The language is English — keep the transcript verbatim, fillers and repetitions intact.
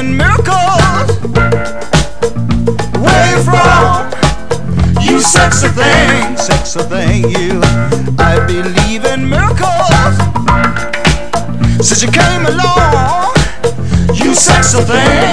in miracles. Where you from? You sexy thing, sexy thing, you. I believe in miracles. Since you came along, you sexy thing.